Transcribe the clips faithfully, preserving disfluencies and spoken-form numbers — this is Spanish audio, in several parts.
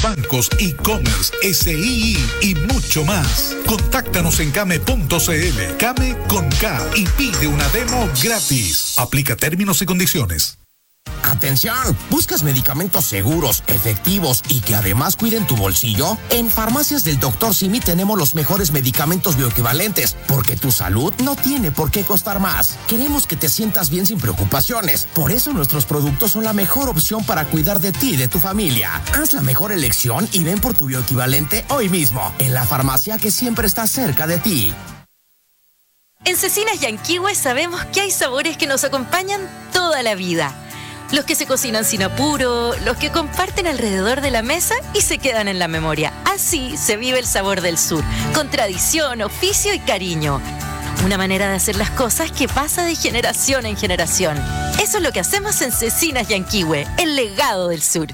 bancos, e-commerce, S I I y mucho más. Contáctanos en came punto c l, Came con K, y pide una demo gratis. Aplica términos y condiciones. ¡Atención! ¿Buscas medicamentos seguros, efectivos y que además cuiden tu bolsillo? En Farmacias del doctor Simi tenemos los mejores medicamentos bioequivalentes, porque tu salud no tiene por qué costar más. Queremos que te sientas bien sin preocupaciones. Por eso nuestros productos son la mejor opción para cuidar de ti y de tu familia. Haz la mejor elección y ven por tu bioequivalente hoy mismo, en la farmacia que siempre está cerca de ti. En Cecinas Yanquihue sabemos que hay sabores que nos acompañan toda la vida. Los que se cocinan sin apuro, los que comparten alrededor de la mesa y se quedan en la memoria. Así se vive el sabor del sur, con tradición, oficio y cariño. Una manera de hacer las cosas que pasa de generación en generación. Eso es lo que hacemos en Cecinas Yanquihue, el legado del sur.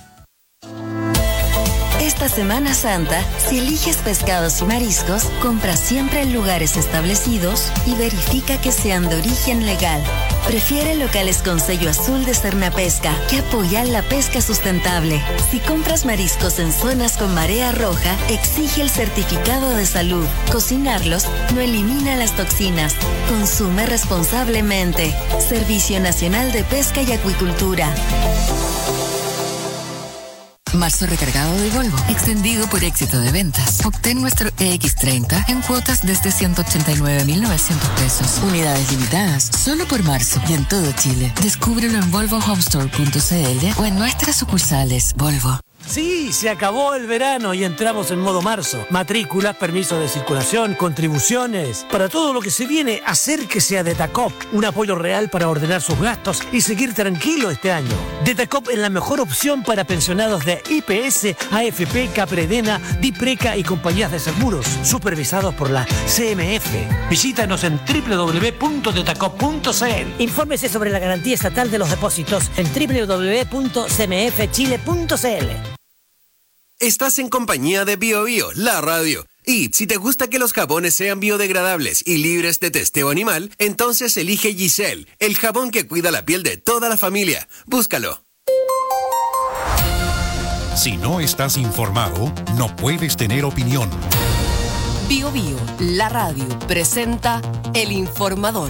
Esta Semana Santa, si eliges pescados y mariscos, compra siempre en lugares establecidos y verifica que sean de origen legal. Prefiere locales con sello azul de Cernapesca, que apoyan la pesca sustentable. Si compras mariscos en zonas con marea roja, exige el certificado de salud. Cocinarlos no elimina las toxinas. Consume responsablemente. Servicio Nacional de Pesca y Acuicultura. Marzo recargado de Volvo, extendido por éxito de ventas. Obtén nuestro E X treinta en cuotas desde ciento ochenta y nueve mil novecientos pesos. Unidades limitadas, solo por marzo y en todo Chile. Descúbrelo en volvo home store punto c l o en nuestras sucursales. Volvo. Sí, se acabó el verano y entramos en modo marzo. Matrículas, permisos de circulación, contribuciones. Para todo lo que se viene, acérquese a Detacop. Un apoyo real para ordenar sus gastos y seguir tranquilo este año. Detacop es la mejor opción para pensionados de I P S, A F P, Capredena, Dipreca y compañías de seguros, supervisados por la C M F. Visítanos en doble u doble u doble u punto detacop punto c l. Infórmese sobre la garantía estatal de los depósitos en doble u doble u doble u punto c m f chile punto c l. Estás en compañía de Bio Bio, la radio. Y si te gusta que los jabones sean biodegradables y libres de testeo animal, entonces elige Giselle, el jabón que cuida la piel de toda la familia. Búscalo. Si no estás informado, no puedes tener opinión. Bio Bio, la radio, presenta El Informador.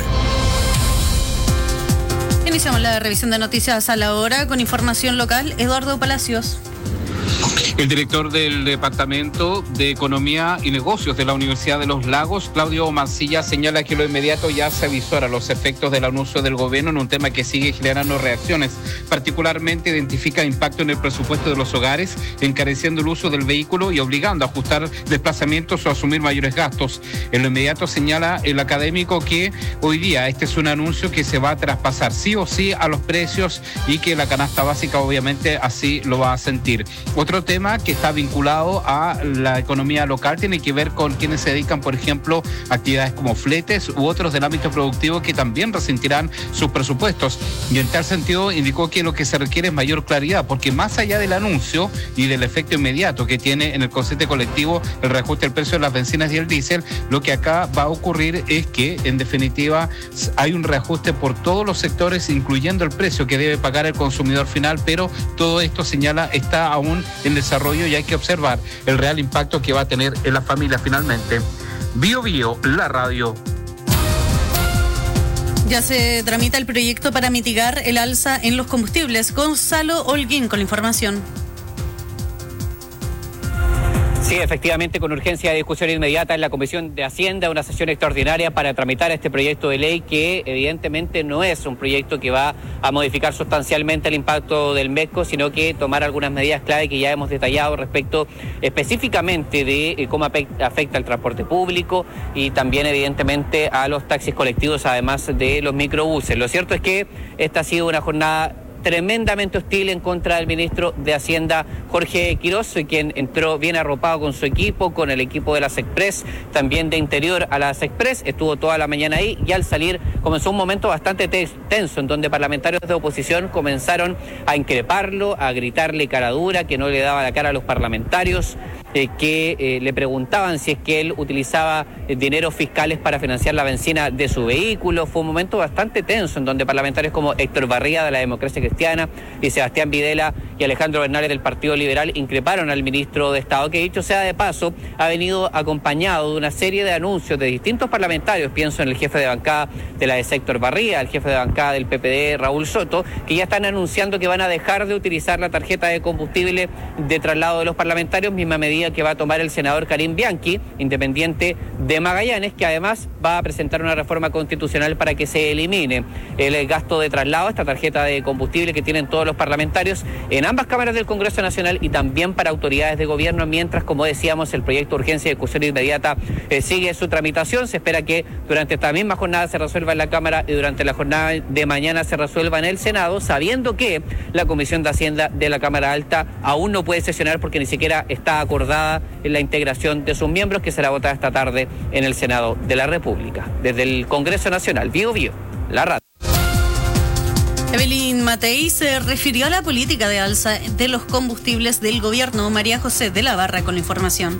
Iniciamos la revisión de noticias a la hora con información local. Eduardo Palacios. El director del Departamento de Economía y Negocios de la Universidad de los Lagos, Claudio Mancilla, señala que lo inmediato ya se avisora los efectos del anuncio del gobierno en un tema que sigue generando reacciones. Particularmente identifica impacto en el presupuesto de los hogares, encareciendo el uso del vehículo y obligando a ajustar desplazamientos o asumir mayores gastos. En lo inmediato señala el académico que hoy día este es un anuncio que se va a traspasar sí o sí a los precios y que la canasta básica obviamente así lo va a sentir. Otro tema que está vinculado a la economía local tiene que ver con quienes se dedican, por ejemplo, a actividades como fletes u otros del ámbito productivo que también resentirán sus presupuestos. Y en tal sentido indicó que lo que se requiere es mayor claridad, porque más allá del anuncio y del efecto inmediato que tiene en el consciente colectivo el reajuste del precio de las bencinas y el diésel, lo que acá va a ocurrir es que, en definitiva, hay un reajuste por todos los sectores, incluyendo el precio que debe pagar el consumidor final, pero todo esto, señala, está aún en desarrollo y hay que observar el real impacto que va a tener en la familia finalmente. Bio Bio, la radio. Ya se tramita el proyecto para mitigar el alza en los combustibles. Gonzalo Holguín con la información. Sí, efectivamente, con urgencia de discusión inmediata en la Comisión de Hacienda, una sesión extraordinaria para tramitar este proyecto de ley que evidentemente no es un proyecto que va a modificar sustancialmente el impacto del MESCO, sino que tomar algunas medidas clave que ya hemos detallado respecto específicamente de cómo afecta al transporte público y también evidentemente a los taxis colectivos, además de los microbuses. Lo cierto es que esta ha sido una jornada tremendamente hostil en contra del ministro de Hacienda, Jorge Quiroz, quien entró bien arropado con su equipo, con el equipo de la SECPRES, también de Interior a la SECPRES, estuvo toda la mañana ahí y al salir comenzó un momento bastante tenso en donde parlamentarios de oposición comenzaron a increparlo, a gritarle cara dura, que no le daba la cara a los parlamentarios, eh, que eh, le preguntaban si es que él utilizaba eh, dineros fiscales para financiar la benzina de su vehículo. Fue un momento bastante tenso en donde parlamentarios como Héctor Barría de la Democracia Cristiana y Sebastián Videla y Alejandro Bernales del Partido Liberal increparon al ministro de Estado, que dicho sea de paso, ha venido acompañado de una serie de anuncios de distintos parlamentarios. Pienso en el jefe de bancada de la de Héctor Barría, el jefe de bancada del P P D, Raúl Soto, que ya están anunciando que van a dejar de utilizar la tarjeta de combustible de traslado de los parlamentarios, misma medida que va a tomar el senador Karim Bianchi, independiente de Magallanes, que además va a presentar una reforma constitucional para que se elimine el gasto de traslado, esta tarjeta de combustible que tienen todos los parlamentarios en ambas cámaras del Congreso Nacional y también para autoridades de gobierno, mientras, como decíamos, el proyecto de urgencia de discusión inmediata eh, sigue su tramitación. Se espera que durante esta misma jornada se resuelva en la Cámara y durante la jornada de mañana se resuelva en el Senado, sabiendo que la Comisión de Hacienda de la Cámara Alta aún no puede sesionar porque ni siquiera está acordada en la integración de sus miembros, que será votada esta tarde en el Senado de la República. Desde el Congreso Nacional, Bio Bio, la radio. Evelyn Matei se refirió a la política de alza de los combustibles del gobierno. María José de la Barra con la información.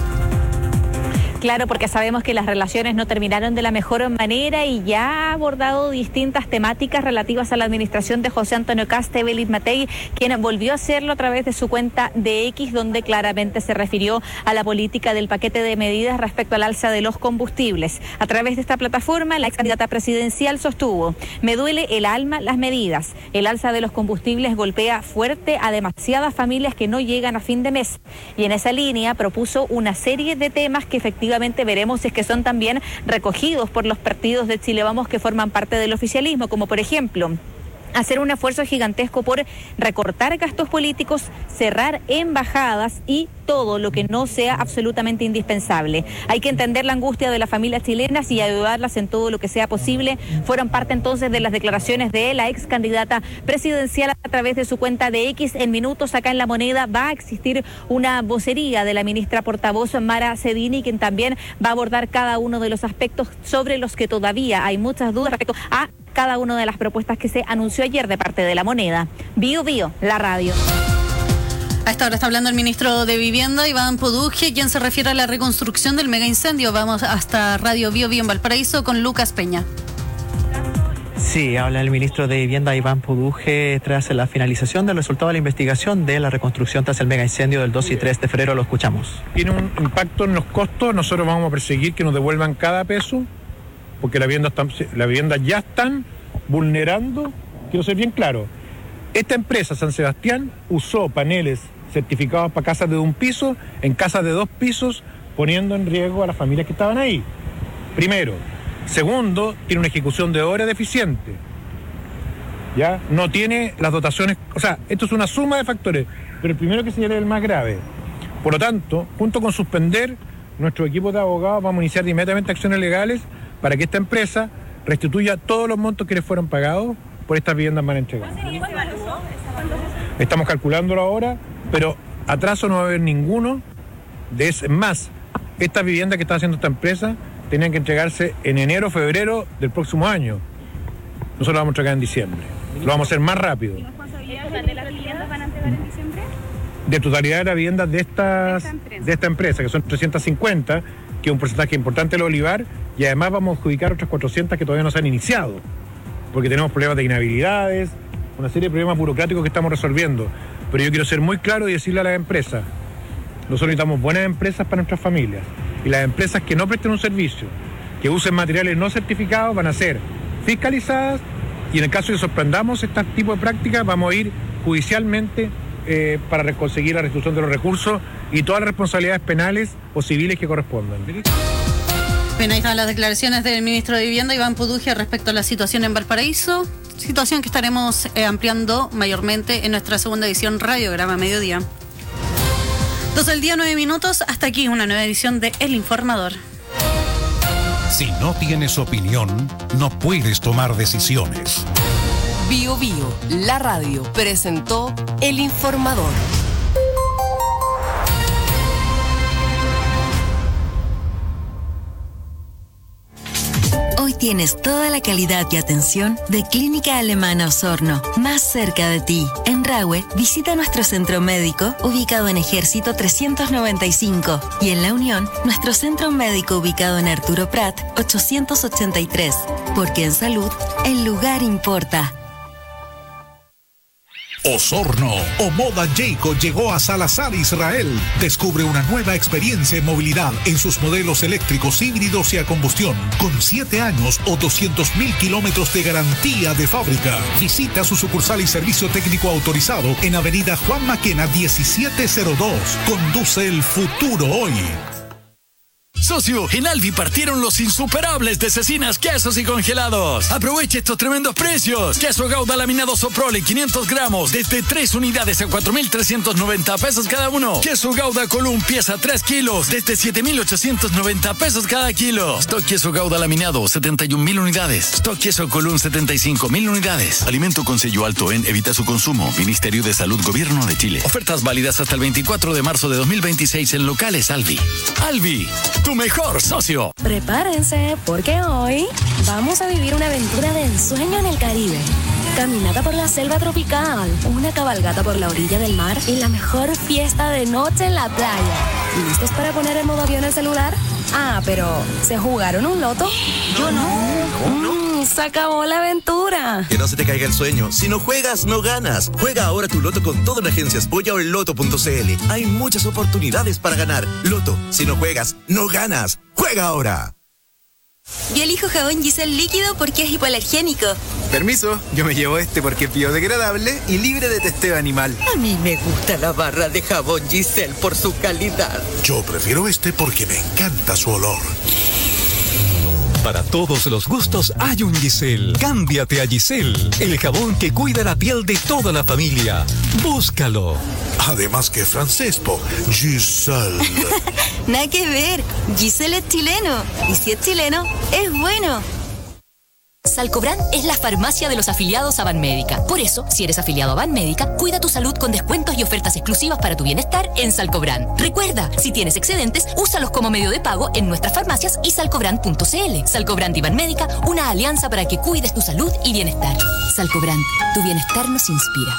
Claro, porque sabemos que las relaciones no terminaron de la mejor manera y ya ha abordado distintas temáticas relativas a la administración de José Antonio Kast. Evelyn Matei, quien volvió a hacerlo a través de su cuenta de X, donde claramente se refirió a la política del paquete de medidas respecto al alza de los combustibles. A través de esta plataforma, la ex candidata presidencial sostuvo: me duele el alma las medidas. El alza de los combustibles golpea fuerte a demasiadas familias que no llegan a fin de mes. Y en esa línea propuso una serie de temas que efectivamente veremos si es que son también recogidos por los partidos de Chile Vamos que forman parte del oficialismo, como por ejemplo hacer un esfuerzo gigantesco por recortar gastos políticos, cerrar embajadas y todo lo que no sea absolutamente indispensable. Hay que entender la angustia de las familias chilenas y ayudarlas en todo lo que sea posible. Fueron parte entonces de las declaraciones de la ex candidata presidencial a través de su cuenta de X. En minutos acá en La Moneda va a existir una vocería de la ministra portavoz Mara Cedini, quien también va a abordar cada uno de los aspectos sobre los que todavía hay muchas dudas respecto a cada una de las propuestas que se anunció ayer de parte de La Moneda. Bio Bio, la radio. A esta hora está hablando el ministro de Vivienda, Iván Poduje, quien se refiere a la reconstrucción del mega incendio. Vamos hasta Radio Bio Bio en Valparaíso con Lucas Peña. Sí, habla el ministro de Vivienda, Iván Poduje, tras la finalización del resultado de la investigación de la reconstrucción tras el mega incendio del dos y tres de febrero. Lo escuchamos. Tiene un impacto en los costos. Nosotros vamos a perseguir que nos devuelvan cada peso, porque la vivienda, está, la vivienda ya están vulnerando. Quiero ser bien claro, esta empresa San Sebastián usó paneles certificados para casas de un piso en casas de dos pisos, poniendo en riesgo a las familias que estaban ahí. Primero. Segundo, tiene una ejecución de obra deficiente. ¿Ya? No tiene las dotaciones, o sea, esto es una suma de factores, pero el primero que señala es el más grave. Por lo tanto, junto con suspender, nuestro equipo de abogados vamos a iniciar inmediatamente acciones legales para que esta empresa restituya todos los montos que les fueron pagados por estas viviendas mal entregadas. Estamos calculándolo ahora, pero atraso no va a haber ninguno. De es más, esta vivienda que está haciendo esta empresa tenían que entregarse en enero o febrero del próximo año. Nosotros lo vamos a entregar en diciembre. Lo vamos a hacer más rápido. ¿Y responsabilidades de las viviendas van a entregar en diciembre? De totalidad de las viviendas de, estas, de esta empresa, que son trescientas cincuenta, que es un porcentaje importante del olivar, y además vamos a adjudicar otras cuatrocientas que todavía no se han iniciado, porque tenemos problemas de inhabilidades, una serie de problemas burocráticos que estamos resolviendo. Pero yo quiero ser muy claro y decirle a las empresas: nosotros necesitamos buenas empresas para nuestras familias, y las empresas que no presten un servicio, que usen materiales no certificados, van a ser fiscalizadas, y en el caso de que sorprendamos este tipo de prácticas, vamos a ir judicialmente eh, para conseguir la restitución de los recursos y todas las responsabilidades penales o civiles que correspondan. Bien, ahí están las declaraciones del ministro de Vivienda, Iván Poduje, respecto a la situación en Valparaíso, situación que estaremos eh, ampliando mayormente en nuestra segunda edición Radiograma Mediodía. Dos del día, nueve minutos. Hasta aquí una nueva edición de El Informador. Si no tienes opinión, no puedes tomar decisiones. Bio Bio, la radio, presentó El Informador. Hoy tienes toda la calidad y atención de Clínica Alemana Osorno, más cerca de ti. En Rahue, visita nuestro centro médico ubicado en Ejército trescientos noventa y cinco y en La Unión, nuestro centro médico ubicado en Arturo Prat ochocientos ochenta y tres, porque en salud el lugar importa. Osorno o Moda Jayco llegó a Salazar, Israel. Descubre una nueva experiencia en movilidad en sus modelos eléctricos, híbridos y a combustión, con siete años o doscientos mil kilómetros de garantía de fábrica. Visita su sucursal y servicio técnico autorizado en Avenida Juan Maquena diecisiete cero dos. Conduce el futuro hoy. Socio, en Alvi partieron los insuperables de cecinas, quesos y congelados. Aproveche estos tremendos precios. Queso Gouda laminado Soprole quinientos gramos desde tres unidades a cuatro mil trescientos noventa pesos cada uno. Queso Gouda Column pieza tres kilos desde siete mil ochocientos noventa pesos cada kilo. Stock queso Gouda laminado setenta y un mil unidades. Stock queso Column setenta y cinco mil unidades. Alimento con sello alto en Evita su consumo. Ministerio de Salud, Gobierno de Chile. Ofertas válidas hasta el veinticuatro de marzo de dos mil veintiséis en locales Alvi. Alvi, tu mejor socio. Prepárense porque hoy vamos a vivir una aventura de ensueño en el Caribe. Caminata por la selva tropical, una cabalgata por la orilla del mar y la mejor fiesta de noche en la playa. ¿Listos para poner en modo avión el celular? Ah, pero ¿se jugaron un loto? Yo no. Mm, se acabó la aventura. Que no se te caiga el sueño. Si no juegas, no ganas. Juega ahora tu loto con todo en Agencias Polla o en loto punto cl. Hay muchas oportunidades para ganar. Loto, si no juegas, no ganas. ¡Juega ahora! Yo elijo jabón Giselle líquido porque es hipoalergénico. Permiso, yo me llevo este porque es biodegradable y libre de testeo animal. A mí me gusta la barra de jabón Giselle por su calidad. Yo prefiero este porque me encanta su olor. Para todos los gustos hay un Giselle. Cámbiate a Giselle, el jabón que cuida la piel de toda la familia. Búscalo. Además que francés, po. Giselle. Nada que ver. Giselle es chileno. Y si es chileno, es bueno. Salcobrand es la farmacia de los afiliados a Banmédica. Por eso, si eres afiliado a Banmédica, cuida tu salud con descuentos y ofertas exclusivas para tu bienestar en Salcobrand. Recuerda, si tienes excedentes, úsalos como medio de pago en nuestras farmacias y salcobrand punto cl. Salcobrand y Banmédica, una alianza para que cuides tu salud y bienestar. Salcobrand, tu bienestar nos inspira.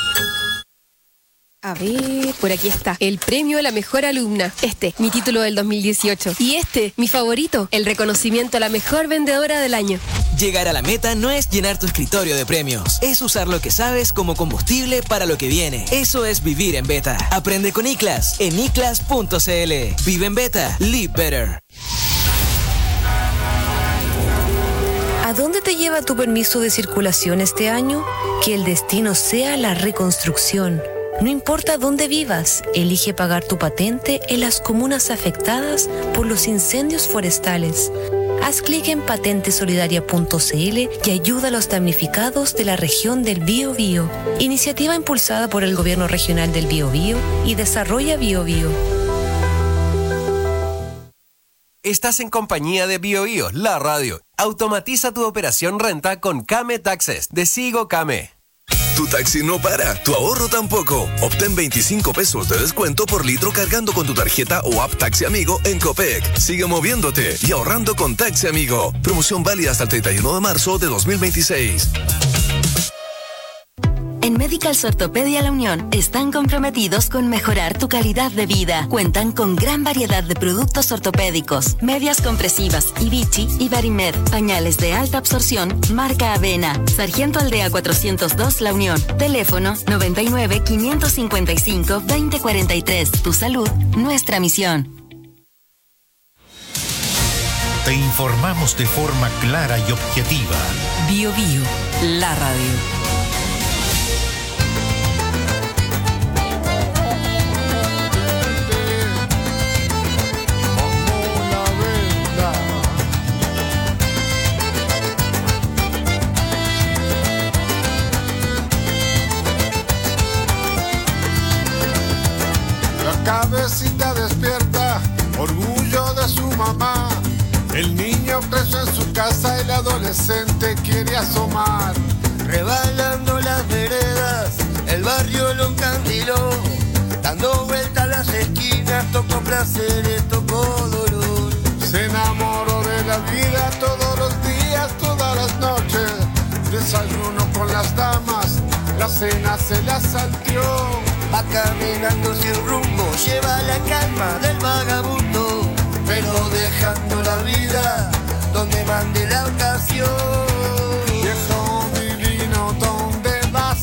A ver, por aquí está. El premio a la mejor alumna. Este, mi título del dos mil dieciocho. Y este, mi favorito, el reconocimiento a la mejor vendedora del año. Llegar a la meta no es llenar tu escritorio de premios. Es usar lo que sabes como combustible para lo que viene. Eso es vivir en beta. Aprende con iClass en iclass punto cl. Vive en beta. Live better. ¿A dónde te lleva tu permiso de circulación este año? Que el destino sea la reconstrucción. No importa dónde vivas, elige pagar tu patente en las comunas afectadas por los incendios forestales. Haz clic en patente solidaria punto cl y ayuda a los damnificados de la región del Biobío. Iniciativa impulsada por el Gobierno Regional del Biobío y Desarrolla Biobío. Estás en compañía de BioBio, la radio. Automatiza tu operación renta con Kame Taxes de Sigo Kame. Tu taxi no para, tu ahorro tampoco. Obtén veinticinco pesos de descuento por litro cargando con tu tarjeta o app Taxi Amigo en Copec. Sigue moviéndote y ahorrando con Taxi Amigo. Promoción válida hasta el treinta y uno de marzo de dos mil veintiséis. En Medicals Ortopedia La Unión están comprometidos con mejorar tu calidad de vida. Cuentan con gran variedad de productos ortopédicos, medias compresivas, Ibichi y Barimed, pañales de alta absorción, marca Avena. Sargento Aldea cuatrocientos dos La Unión. Teléfono noventa y nueve, quinientos cincuenta y cinco, veinte cuarenta y tres. Tu salud, nuestra misión. Te informamos de forma clara y objetiva. Bio Bio, la radio. Cabecita despierta, orgullo de su mamá. El niño preso en su casa, el adolescente quiere asomar. Rebalando las veredas, el barrio lo encandiló. Dando vueltas a las esquinas, tocó placeres, tocó dolor. Se enamoró de la vida, todos los días desayuno con las damas, la cena se la salteó. Va caminando sin rumbo, lleva la calma del vagabundo, pero dejando la vida donde mande la ocasión. Viejo divino, ¿dónde vas?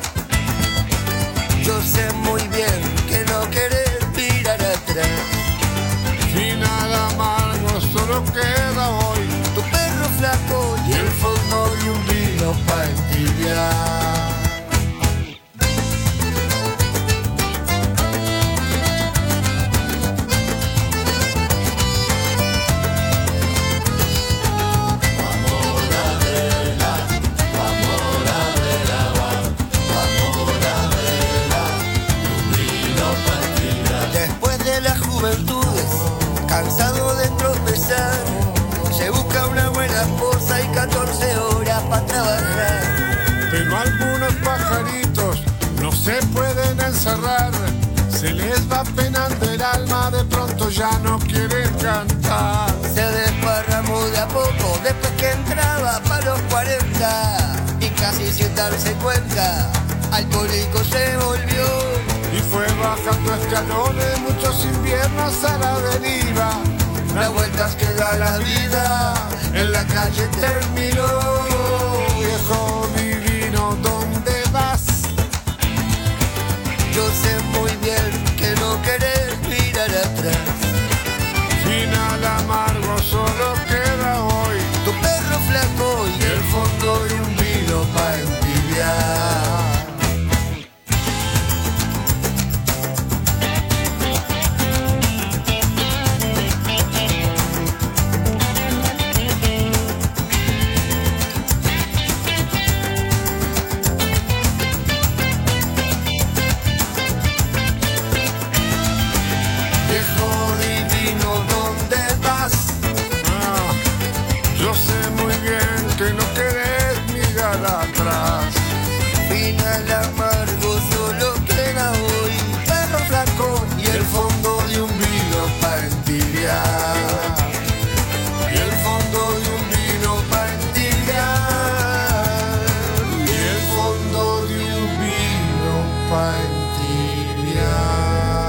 Yo sé muy bien que no querés mirar atrás. Final amargo, solo queda hoy tu perro flaco y el fondo de un vino pa' entibiar. Cansado de tropezar, se busca una buena esposa y catorce horas para trabajar. Pero algunos pajaritos no se pueden encerrar, se les va penando el alma, de pronto ya no quieren cantar. Se desparramó de a poco después que entraba para los cuarenta y casi sin darse cuenta, alcohólico se volvió. Y fue bajando escalones, muchos inviernos a la deriva. Las vueltas que da la vida, en la calle terminó. Viejo divino, ¿dónde vas? Yo sé muy bien que no querés mirar atrás. Final amargo, solo queda hoy tu perro flaco y el fondo de un vino pa' entibiar. Final amargo, solo queda hoy perro flaco y el fondo de un vino pa' entibiar. Y el fondo de un vino pa' entibiar. Y el fondo de un vino pa' entibiar.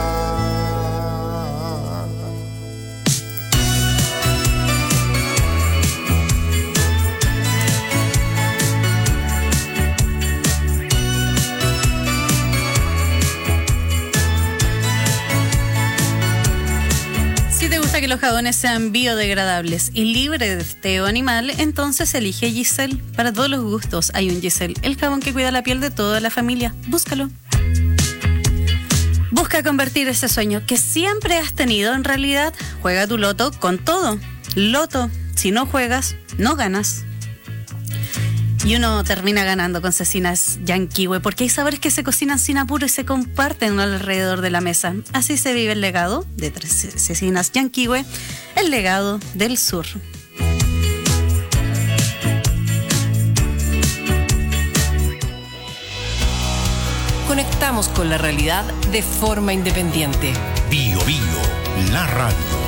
Que los jabones sean biodegradables y libres de testeo animal, entonces elige Giselle. Para todos los gustos hay un Giselle, el jabón que cuida la piel de toda la familia. Búscalo. Busca convertir ese sueño que siempre has tenido en realidad. Juega tu loto con todo. Loto, si no juegas, no ganas. Y uno termina ganando con cecinas Yanquiwe, porque hay sabores que se cocinan sin apuro y se comparten alrededor de la mesa. Así se vive el legado de tres cecinas Yanquiwe, el legado del sur. Conectamos con la realidad de forma independiente. Bio Bio, la radio.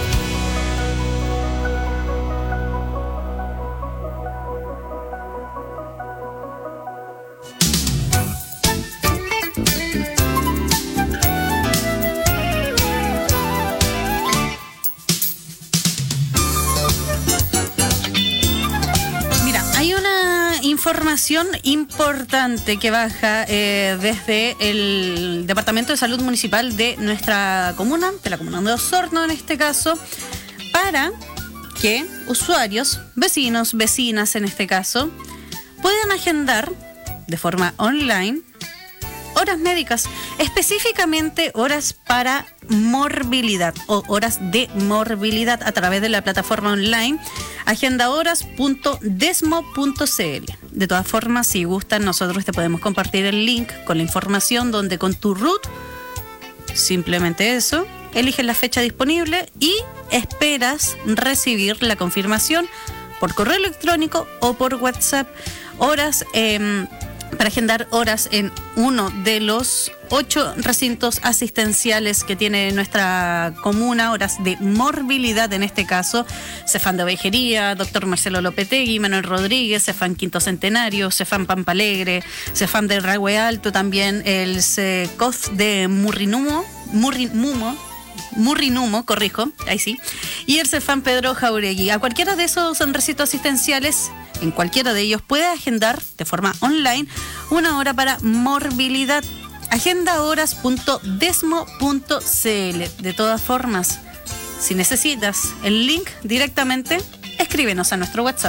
Información importante que baja eh, desde el Departamento de Salud Municipal de nuestra comuna, de la comuna de Osorno en este caso, para que usuarios, vecinos, vecinas en este caso, puedan agendar de forma online horas médicas, específicamente horas para morbilidad o horas de morbilidad a través de la plataforma online agendahoras punto desmo punto cl. De todas formas, si gustan, nosotros te podemos compartir el link con la información donde con tu root, simplemente eso, eliges la fecha disponible y esperas recibir la confirmación por correo electrónico o por WhatsApp. Horas eh, para agendar horas en uno de los ocho recintos asistenciales que tiene nuestra comuna, horas de morbilidad en este caso, Cefam de Ovejería, doctor Marcelo Lopetegui, Manuel Rodríguez, Cefam Quinto Centenario, Cefam Pampa Alegre, Cefam de Rahue Alto, también el CECOF de Murrinumo, Murrinumo, Murrinumo, corrijo, ahí sí, y el Cefam Pedro Jauregui. A cualquiera de esos recintos asistenciales, en cualquiera de ellos puede agendar de forma online una hora para morbilidad. agenda horas punto desmo punto cl. De todas formas, si necesitas el link directamente, escríbenos a nuestro WhatsApp.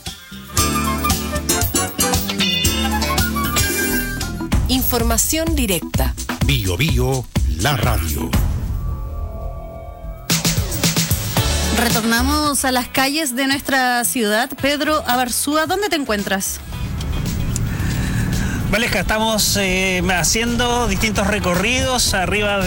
Información directa. Bio Bio, la radio. Retornamos a las calles de nuestra ciudad. Pedro Abarzúa, ¿dónde te encuentras? Valesca, estamos eh, haciendo distintos recorridos arriba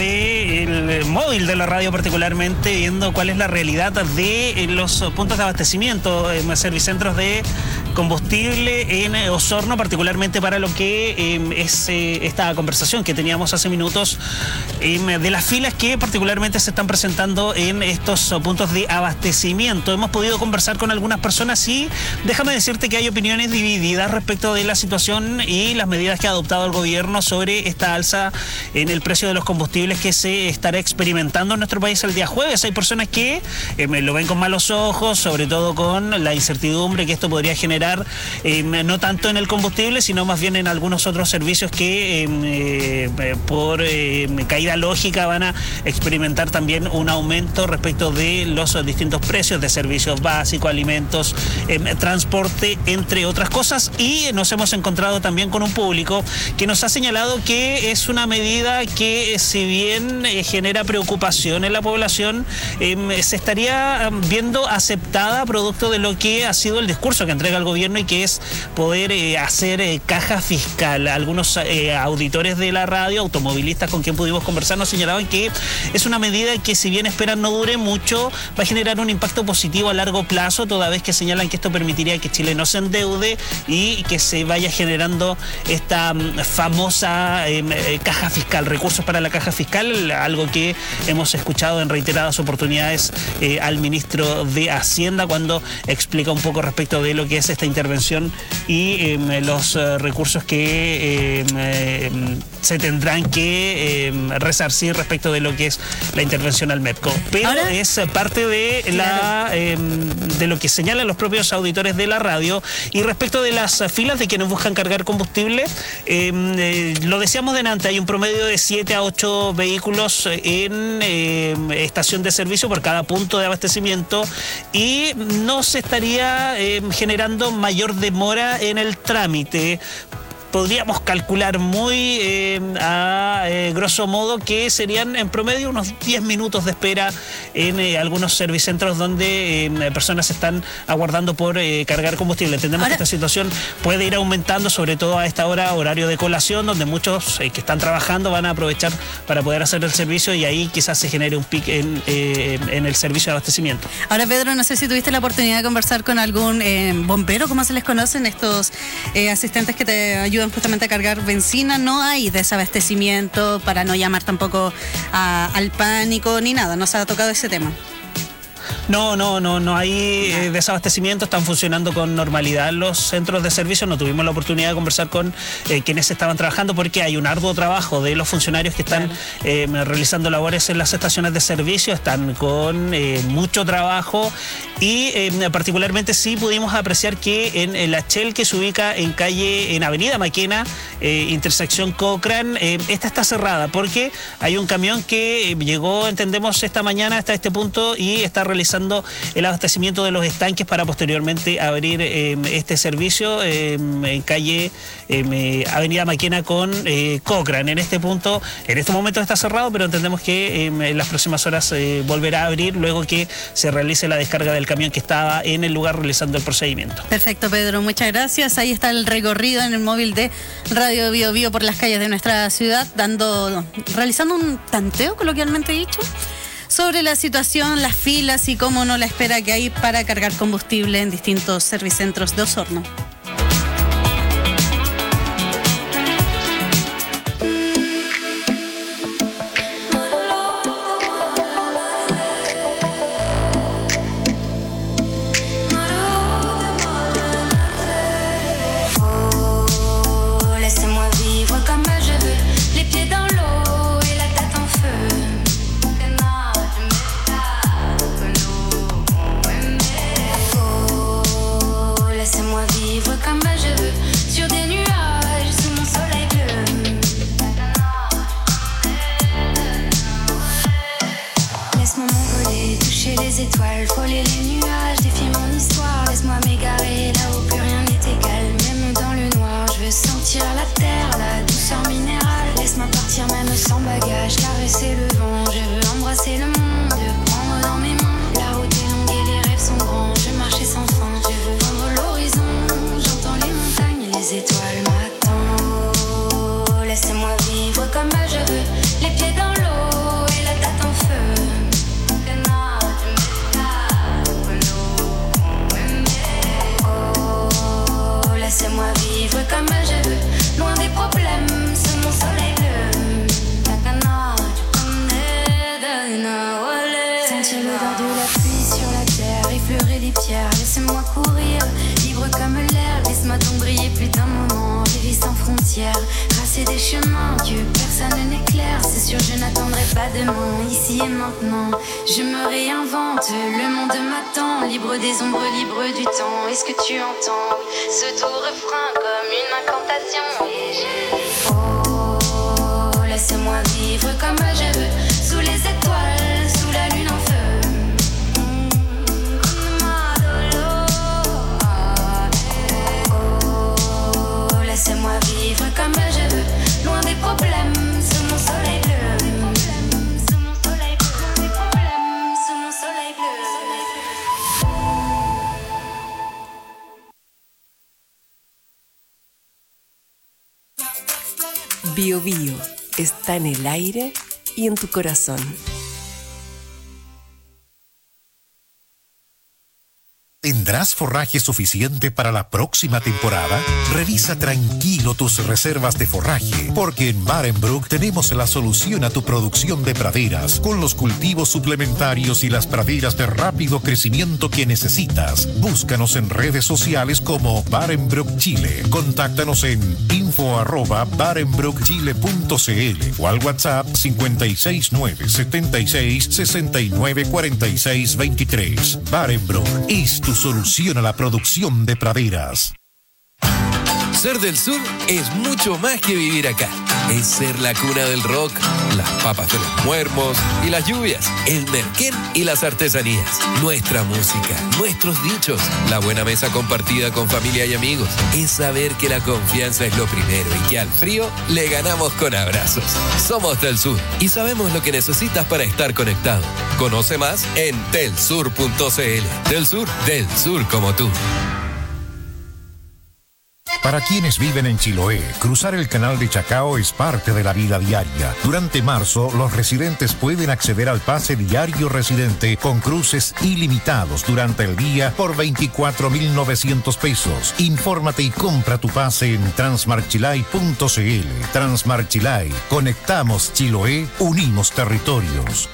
del móvil de la radio, particularmente viendo cuál es la realidad de eh, los puntos de abastecimiento, eh, servicentros de combustible en Osorno, particularmente para lo que eh, es eh, esta conversación que teníamos hace minutos eh, de las filas que particularmente se están presentando en estos puntos de abastecimiento. Hemos podido conversar con algunas personas y déjame decirte que hay opiniones divididas respecto de la situación y las medidas que ha adoptado el gobierno sobre esta alza en el precio de los combustibles que se estará experimentando en nuestro país el día jueves. Hay personas que eh, lo ven con malos ojos, sobre todo con la incertidumbre que esto podría generar, eh, no tanto en el combustible, sino más bien en algunos otros servicios que eh, eh, por eh, caída lógica van a experimentar también un aumento respecto de los distintos precios de servicios básicos, alimentos, eh, transporte, entre otras cosas. Y nos hemos encontrado también con un público que nos ha señalado que es una medida que, si bien eh, genera preocupación en la población, eh, se estaría viendo aceptada producto de lo que ha sido el discurso que entrega el gobierno y que es poder eh, hacer eh, caja fiscal. Algunos eh, auditores de la radio, automovilistas con quien pudimos conversar, nos señalaban que es una medida que, si bien esperan no dure mucho, va a generar un impacto positivo a largo plazo, toda vez que señalan que esto permitiría que Chile no se endeude y que se vaya generando esta famosa eh, caja fiscal, recursos para la caja fiscal, algo que hemos escuchado en reiteradas oportunidades eh, al ministro de Hacienda cuando explica un poco respecto de lo que es esta intervención y eh, los eh, recursos que eh, eh, se tendrán que eh, resarcir respecto de lo que es la intervención al MEPCO. Pero ¿ahora? Es parte de la eh, de lo que señalan los propios auditores de la radio. Y respecto de las filas de quienes buscan cargar combustible, eh, eh, lo decíamos delante, hay un promedio de siete a ocho vehículos en eh, estación de servicio por cada punto de abastecimiento y no se estaría eh, generando mayor demora en el trámite. Podríamos calcular muy eh, a eh, grosso modo que serían en promedio unos diez minutos de espera en eh, algunos servicentros donde eh, personas están aguardando por eh, cargar combustible. Entendemos Ahora, que esta situación puede ir aumentando, sobre todo a esta hora, horario de colación, donde muchos eh, que están trabajando van a aprovechar para poder hacer el servicio y ahí quizás se genere un pic en, eh, en el servicio de abastecimiento. Ahora, Pedro, no sé si tuviste la oportunidad de conversar con algún eh, bombero, ¿cómo se les conocen estos eh, asistentes que te ayudan justamente a cargar benzina? No hay desabastecimiento, para no llamar tampoco a, al pánico ni nada, no se ha tocado ese tema. No, no, no, no hay eh, desabastecimiento, están funcionando con normalidad los centros de servicio. No tuvimos la oportunidad de conversar con eh, quienes estaban trabajando porque hay un arduo trabajo de los funcionarios que están eh, realizando labores en las estaciones de servicio, están con eh, mucho trabajo y eh, particularmente sí pudimos apreciar que en, en la Shell, que se ubica en calle, en Avenida Maquena, eh, intersección Cochrane, eh, esta está cerrada porque hay un camión que eh, llegó, entendemos, esta mañana hasta este punto y está realizando el abastecimiento de los estanques para posteriormente abrir eh, este servicio eh, en calle eh, Avenida Maquena con eh, Cochrane. En este punto, en este momento está cerrado, pero entendemos que eh, en las próximas horas eh, volverá a abrir luego que se realice la descarga del camión que estaba en el lugar realizando el procedimiento. Perfecto, Pedro, muchas gracias. Ahí está el recorrido en el móvil de Radio Bio Bio por las calles de nuestra ciudad, dando, realizando un tanteo, coloquialmente dicho, sobre la situación, las filas y cómo no la espera que hay para cargar combustible en distintos servicentros de Osorno. les étoiles, frôler les nuages, défier mon histoire. Laisse-moi m'égarer là où plus rien n'est égal, même dans le noir. Je veux sentir la terre, la douceur minérale. Laisse-moi partir même sans bagage, caresser le vent. Je veux embrasser le monde, prendre dans mes mains. La route est longue et les rêves sont grands. Je veux marcher sans fin, je veux vendre l'horizon. J'entends les montagnes et les étoiles m'attendent. Oh, laissez-moi vivre comme je veux, les pieds dans l'eau et la tête en feu. Oh, laissez-moi vivre comme je veux, loin des problèmes, sous mon soleil bleu. Sentir l'odeur de la pluie sur la terre, effleurer les pierres, laissez-moi courir, libre comme l'air. Laisse-moi donc briller plus d'un moment, vivre sans frontières, tracer des chemins que personne n'éclaire. C'est sûr je n'attendrai pas demain, ici et maintenant. Je me réinvente, le monde m'attend, libre des ombres, libre du temps. Est-ce que tu entends ce doux refrain comme une incantation? Et je... Oh, laissez-moi vivre comme je veux, sous les étoiles, sous la lune en feu. Oh, laissez-moi vivre comme je veux, loin des problèmes, sous mon soleil bleu. Sous mon soleil bleu, des problèmes, sous mon soleil bleu. Bio Bio está en el aire y en tu corazón. ¿Tendrás forraje suficiente para la próxima temporada? Revisa tranquilo tus reservas de forraje, porque en Barenbrook tenemos la solución a tu producción de praderas, con los cultivos suplementarios y las praderas de rápido crecimiento que necesitas. Búscanos en redes sociales como Barenbrook Chile. Contáctanos en info arroba barenbrook chile punto cl o al WhatsApp cinco seis nueve, siete seis, seis nueve, cuatro seis dos tres. Barenbrook es tu solución a la producción de praderas. Ser del sur es mucho más que vivir acá. Es ser la cuna del rock, las papas de los muermos y las lluvias, el merquén y las artesanías, nuestra música, nuestros dichos, la buena mesa compartida con familia y amigos. Es saber que la confianza es lo primero y que al frío le ganamos con abrazos. Somos del sur y sabemos lo que necesitas para estar conectado. Conoce más en telsur punto cl. Del sur, del sur como tú. Para quienes viven en Chiloé, cruzar el canal de Chacao es parte de la vida diaria. Durante marzo, los residentes pueden acceder al pase diario residente con cruces ilimitados durante el día por veinticuatro mil novecientos pesos. Infórmate y compra tu pase en transmarchilay punto cl. Transmarchilay, conectamos Chiloé, unimos territorios.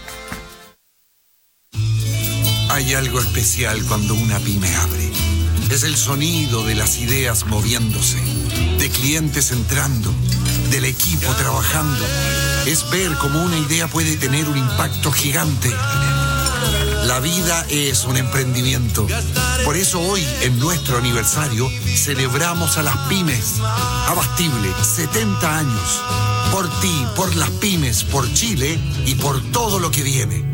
Hay algo especial cuando una pyme abre. Es el sonido de las ideas moviéndose, de clientes entrando, del equipo trabajando. Es ver cómo una idea puede tener un impacto gigante. La vida es un emprendimiento. Por eso hoy, en nuestro aniversario, celebramos a las pymes. Abastible, setenta años. Por ti, por las pymes, por Chile y por todo lo que viene.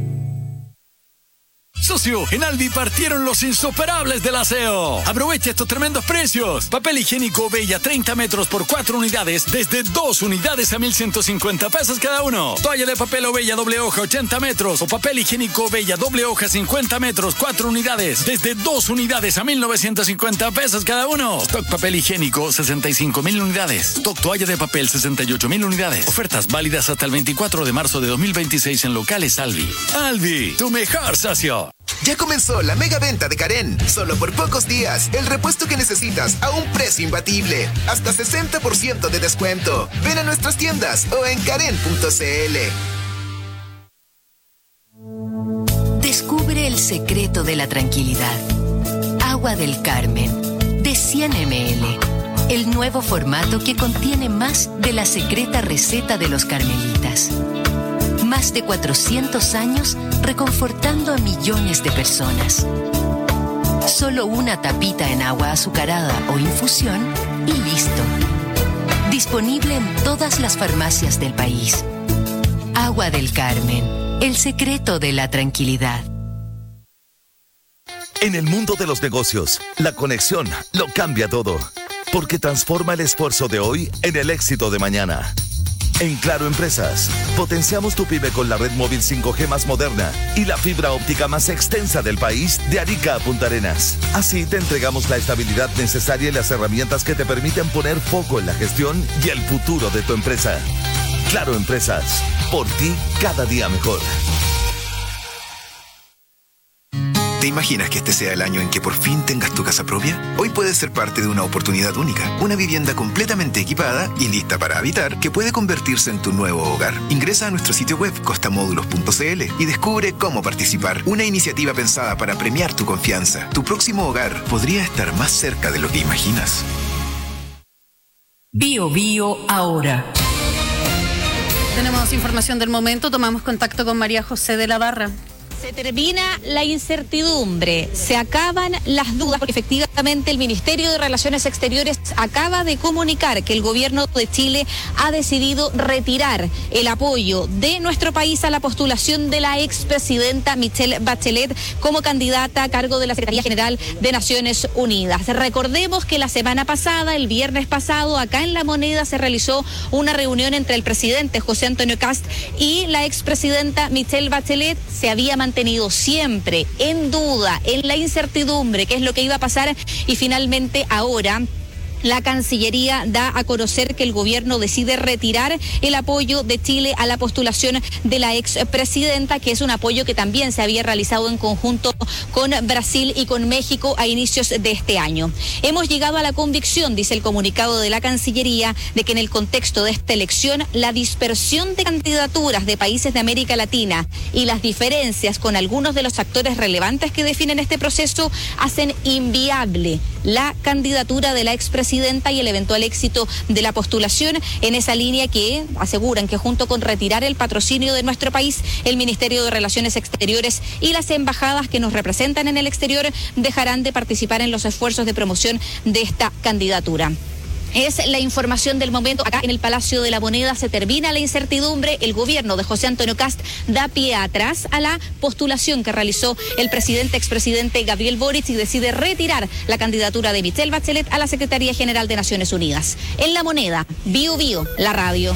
Socio, en Alvi partieron los insuperables del aseo. Aprovecha estos tremendos precios. Papel higiénico Bella treinta metros por cuatro unidades desde dos unidades a mil ciento cincuenta pesos cada uno. Toalla de papel Bella doble hoja ochenta metros o papel higiénico Bella doble hoja cincuenta metros, cuatro unidades desde dos unidades a mil novecientos cincuenta pesos cada uno. Stock papel higiénico sesenta y cinco mil unidades. Stock toalla de papel sesenta y ocho mil unidades. Ofertas válidas hasta el veinticuatro de marzo de dos mil veintiséis en locales Alvi. Alvi, tu mejor socio. Ya comenzó la mega venta de Karen. Solo por pocos días, el repuesto que necesitas a un precio imbatible. Hasta sesenta por ciento de descuento. Ven a nuestras tiendas o en karen punto cl. Descubre el secreto de la tranquilidad. Agua del Carmen, de cien mililitros. El nuevo formato que contiene más de la secreta receta de los carmelitas. Más de cuatrocientos años reconfortando a millones de personas. Solo una tapita en agua azucarada o infusión y listo. Disponible en todas las farmacias del país. Agua del Carmen, el secreto de la tranquilidad. En el mundo de los negocios, la conexión lo cambia todo, porque transforma el esfuerzo de hoy en el éxito de mañana. En Claro Empresas, potenciamos tu pyme con la red móvil cinco G más moderna y la fibra óptica más extensa del país de Arica a Punta Arenas. Así te entregamos la estabilidad necesaria y las herramientas que te permiten poner foco en la gestión y el futuro de tu empresa. Claro Empresas, por ti cada día mejor. ¿Te imaginas que este sea el año en que por fin tengas tu casa propia? Hoy puedes ser parte de una oportunidad única, una vivienda completamente equipada y lista para habitar que puede convertirse en tu nuevo hogar. Ingresa a nuestro sitio web costamódulos punto c l y descubre cómo participar. Una iniciativa pensada para premiar tu confianza. Tu próximo hogar podría estar más cerca de lo que imaginas. Bio Bio ahora. Tenemos información del momento, tomamos contacto con María José de la Barra. Se termina la incertidumbre, se acaban las dudas, porque efectivamente el Ministerio de Relaciones Exteriores acaba de comunicar que el gobierno de Chile ha decidido retirar el apoyo de nuestro país a la postulación de la expresidenta Michelle Bachelet como candidata a cargo de la Secretaría General de Naciones Unidas. Recordemos que la semana pasada, el viernes pasado, acá en La Moneda se realizó una reunión entre el presidente José Antonio Kast y la expresidenta Michelle Bachelet. Se había mantenido tenido siempre en duda, en la incertidumbre, qué es lo que iba a pasar, y finalmente ahora la Cancillería da a conocer que el gobierno decide retirar el apoyo de Chile a la postulación de la expresidenta, que es un apoyo que también se había realizado en conjunto con Brasil y con México a inicios de este año. Hemos llegado a la convicción, dice el comunicado de la Cancillería, de que en el contexto de esta elección, la dispersión de candidaturas de países de América Latina y las diferencias con algunos de los actores relevantes que definen este proceso hacen inviable la candidatura de la expresidenta y el eventual éxito de la postulación, en esa línea que aseguran que junto con retirar el patrocinio de nuestro país, el Ministerio de Relaciones Exteriores y las embajadas que nos representan en el exterior dejarán de participar en los esfuerzos de promoción de esta candidatura. Es la información del momento. Acá en el Palacio de la Moneda se termina la incertidumbre. El gobierno de José Antonio Kast da pie atrás a la postulación que realizó el presidente, expresidente Gabriel Boric, y decide retirar la candidatura de Michelle Bachelet a la Secretaría General de Naciones Unidas. En La Moneda, Bio Bio, la radio.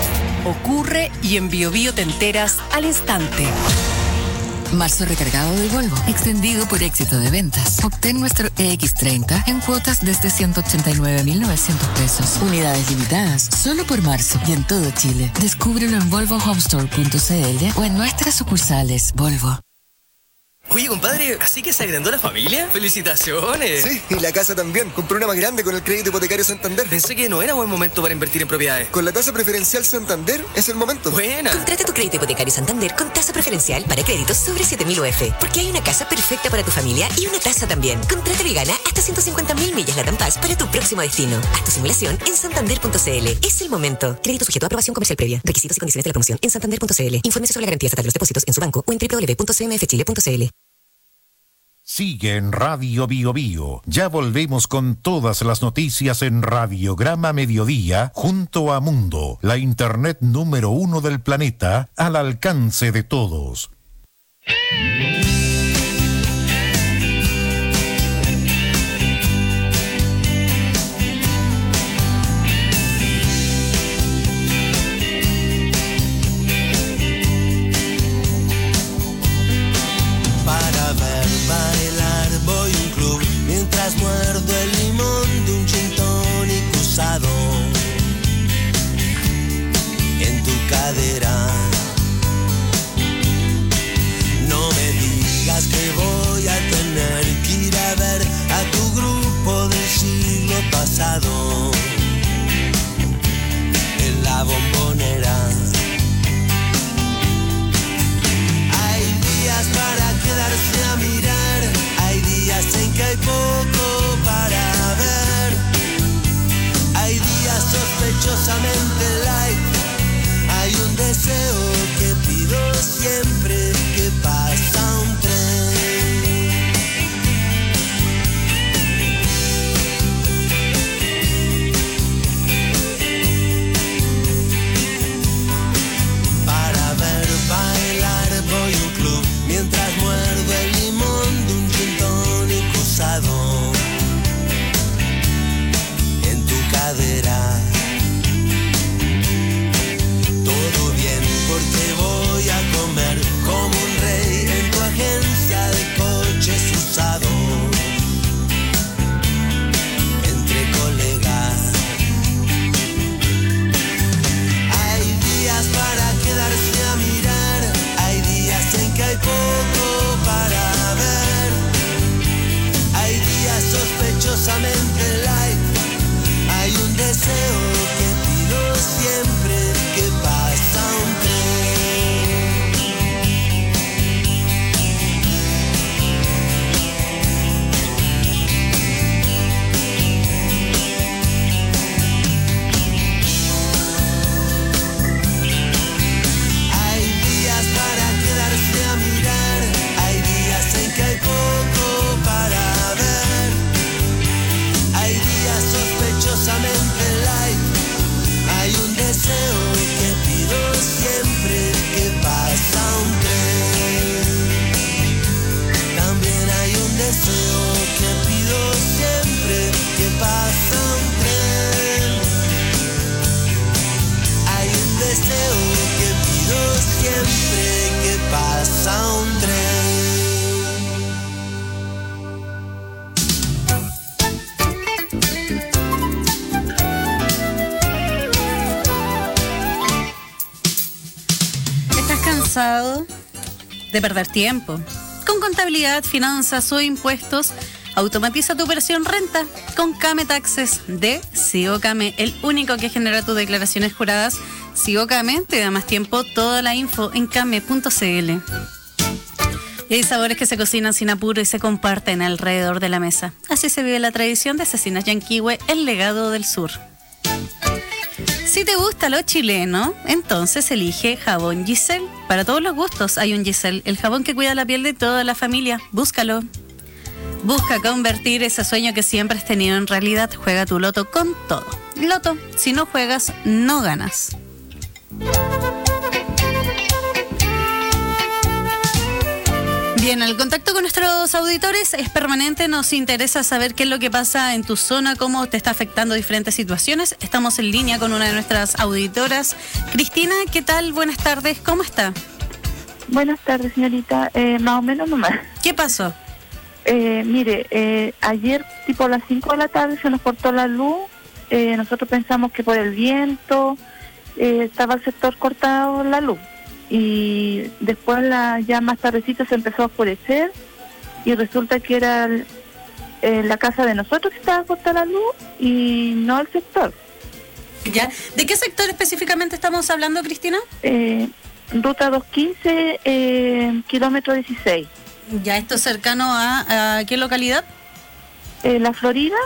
Ocurre y en Bio Bio te enteras al instante. Marzo recargado de Volvo, extendido por éxito de ventas. Obtén nuestro E X treinta en cuotas desde ciento ochenta y nueve mil novecientos pesos. Unidades limitadas, solo por marzo y en todo Chile. Descúbrelo en volvo home store punto c l o en nuestras sucursales Volvo. Oye, compadre, ¿así que se agrandó la familia? ¡Felicitaciones! Sí, y la casa también. Compré una más grande con el crédito hipotecario Santander. Pensé que no era buen momento para invertir en propiedades. Con la tasa preferencial Santander es el momento. ¡Buena! Contrata tu crédito hipotecario Santander con tasa preferencial para créditos sobre siete mil U F. Porque hay una casa perfecta para tu familia y una tasa también. Contrátalo y gana hasta ciento cincuenta mil millas Latam Pass para tu próximo destino. Haz tu simulación en santander punto c l. Es el momento. Crédito sujeto a aprobación comercial previa. Requisitos y condiciones de la promoción en santander punto c l. Infórmese sobre la garantía estatal de los depósitos en su banco o en doble u doble u doble u punto c m f chile punto c l. Sigue en Radio Bio Bio. Ya volvemos con todas las noticias en Radiograma Mediodía junto a Mundo, la internet número uno del planeta, al alcance de todos. Muerdo el limón de un gin tonic usado en tu cadera. No me digas subimos a un tren. ¿Estás cansado de perder tiempo? Con contabilidad, finanzas o impuestos, automatiza tu operación renta con Came Taxes de SIGOCAME, el único que genera tus declaraciones juradas. SIGOCAME te da más tiempo, toda la info en came punto cl. Y hay sabores que se cocinan sin apuro y se comparten alrededor de la mesa. Así se vive la tradición de Cecinas Yanquihue, el legado del sur. Si te gusta lo chileno, entonces elige jabón Giselle. Para todos los gustos hay un Giselle, el jabón que cuida la piel de toda la familia. Búscalo. Busca convertir ese sueño que siempre has tenido en realidad. Juega tu loto con todo. Loto, si no juegas, no ganas. Bien, el contacto con nuestros auditores es permanente. Nos interesa saber qué es lo que pasa en tu zona, cómo te está afectando diferentes situaciones. Estamos en línea con una de nuestras auditoras. Cristina, ¿qué tal? Buenas tardes, ¿cómo está? Buenas tardes, señorita. Eh, más o menos nomás. ¿Qué pasó? Eh, mire, eh, ayer tipo a las cinco de la tarde se nos cortó la luz. Eh, nosotros pensamos que por el viento eh, estaba el sector cortado la luz. Y después la, ya más tardecita se empezó a oscurecer y resulta que era el, eh, la casa de nosotros que estaba cortada la luz y no el sector. ¿Ya? ¿De qué sector específicamente estamos hablando, Cristina? Eh, ruta doscientos quince, eh, kilómetro dieciséis. ¿Ya esto es cercano a, a qué localidad? Eh, la Florida.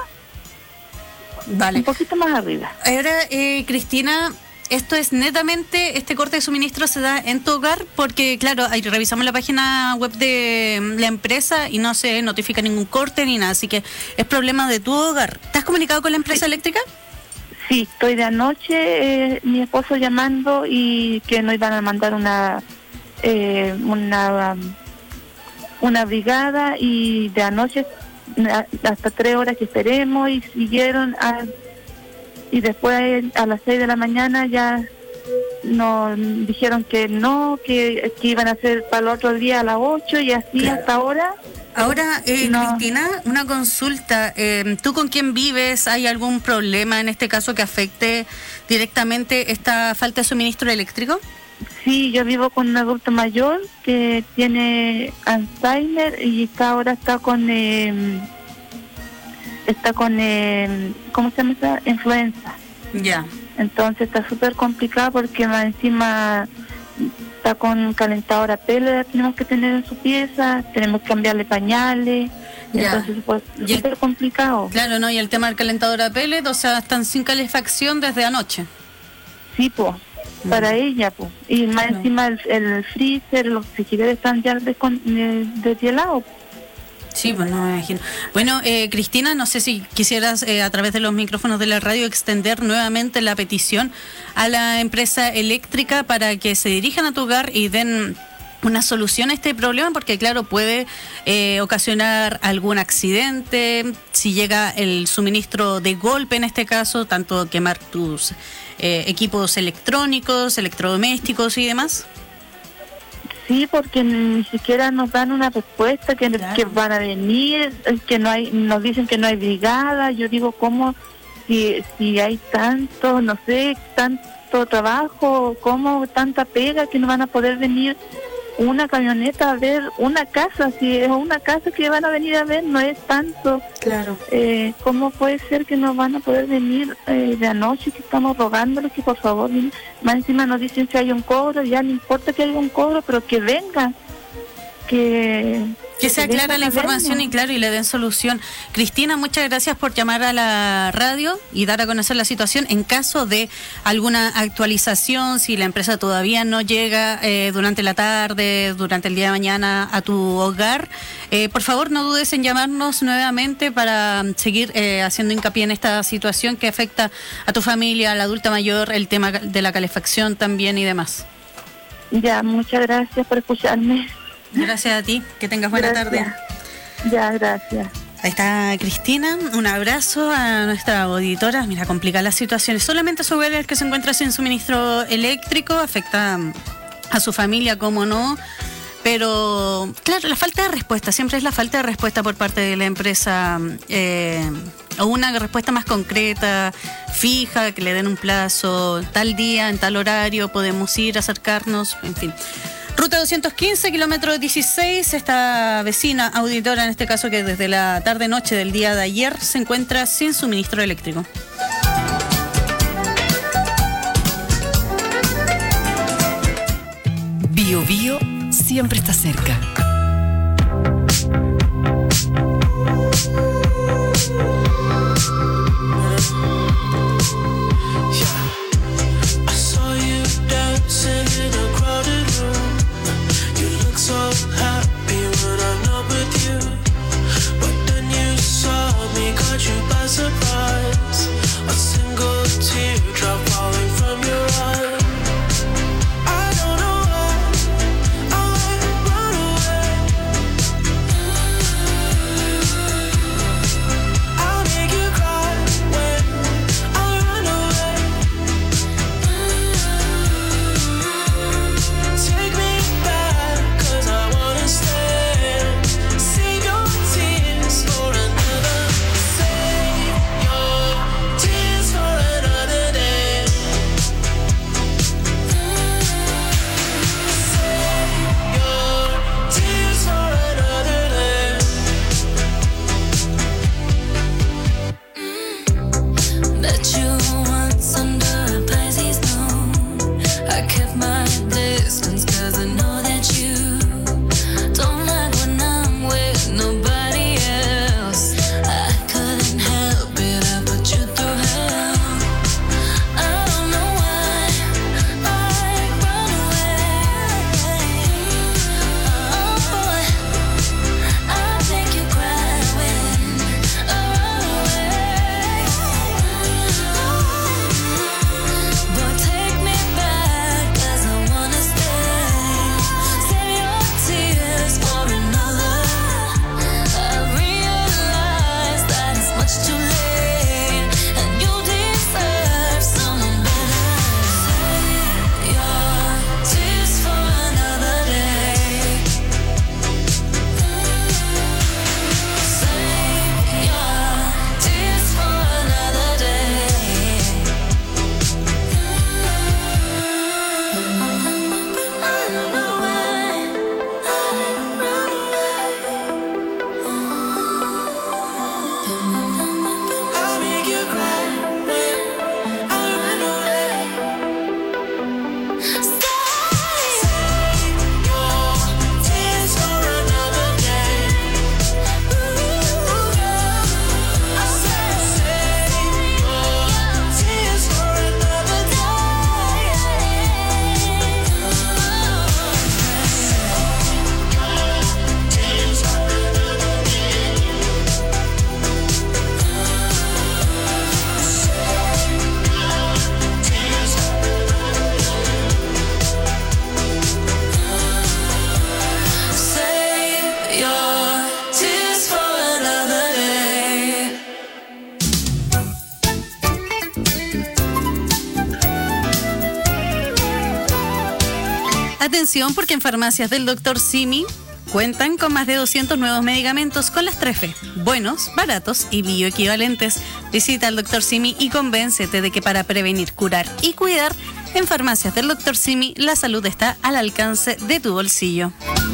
Vale. Un poquito más arriba. Ahora, eh, Cristina, esto es netamente, este corte de suministro se da en tu hogar porque, claro, ahí revisamos la página web de la empresa y no se notifica ningún corte ni nada, así que es problema de tu hogar. ¿Te has comunicado con la empresa sí. eléctrica? Sí, estoy de anoche, eh, mi esposo llamando y que nos iban a mandar una eh, una una brigada y de anoche hasta tres horas que esperemos y siguieron a... Y después a las seis de la mañana ya nos dijeron que no, que, que iban a hacer para el otro día a las ocho y así claro. Hasta ahora. Ahora, eh, no. Cristina, una consulta. Eh, ¿Tú con quién vives? ¿Hay algún problema en este caso que afecte directamente esta falta de suministro eléctrico? Sí, yo vivo con un adulto mayor que tiene Alzheimer y está ahora está con... Eh, está con, eh, ¿cómo se llama esa? Influenza. Ya. Yeah. Entonces está súper complicado porque más encima está con calentadora pelo, tenemos que tener en su pieza, tenemos que cambiarle pañales. Yeah. Entonces pues es súper complicado. Claro, ¿no? Y el tema del calentador a pellet, o sea, están sin calefacción desde anoche. Sí, pues, mm. para ella, pues. Y más claro. Encima el, el freezer, los refrigeradores están ya deshelados. Sí, pues no me imagino. Bueno, eh, Cristina, no sé si quisieras eh, a través de los micrófonos de la radio extender nuevamente la petición a la empresa eléctrica para que se dirijan a tu hogar y den una solución a este problema, porque claro, puede eh, ocasionar algún accidente, si llega el suministro de golpe en este caso, tanto quemar tus eh, equipos electrónicos, electrodomésticos y demás. Sí, porque ni siquiera nos dan una respuesta que, claro. que van a venir, que no hay, nos dicen que no hay brigada. Yo digo, ¿cómo? Si, si hay tanto, no sé, tanto trabajo, ¿cómo tanta pega que no van a poder venir una camioneta a ver una casa? Si es una casa que van a venir a ver, no es tanto. Claro. Eh, ¿Cómo puede ser que no van a poder venir eh, de anoche, que estamos rogándoles que por favor vienen? Más encima nos dicen que hay un cobro, ya no importa que haya un cobro, pero que vengan, que... Que se aclara la información y claro, y le den solución. Cristina, muchas gracias por llamar a la radio y dar a conocer la situación. En caso de alguna actualización, si la empresa todavía no llega eh, durante la tarde, durante el día de mañana a tu hogar, eh, por favor no dudes en llamarnos nuevamente para seguir eh, haciendo hincapié en esta situación que afecta a tu familia, a la adulta mayor, el tema de la calefacción también y demás. Ya, muchas gracias por escucharme. Gracias a ti, que tengas buena gracias. tarde. Ya, gracias. Ahí está Cristina, un abrazo a nuestra auditora. Mira, complica las situaciones. Solamente su hogar el que se encuentra sin suministro eléctrico, afecta a su familia, como no, Pero, claro, la falta de respuesta, siempre es la falta de respuesta por parte de la empresa, eh, o una respuesta más concreta, fija, que le den un plazo, tal día, en tal horario, podemos ir, acercarnos, en fin. Ruta doscientos quince, kilómetro dieciséis, esta vecina auditora, en este caso, que desde la tarde-noche del día de ayer se encuentra sin suministro eléctrico. Bio Bio siempre está cerca. Atención, porque en farmacias del doctor Simi cuentan con más de doscientos nuevos medicamentos con las tres F: buenos, baratos y bioequivalentes. Visita al doctor Simi y convéncete de que para prevenir, curar y cuidar, en farmacias del doctor Simi la salud está al alcance de tu bolsillo.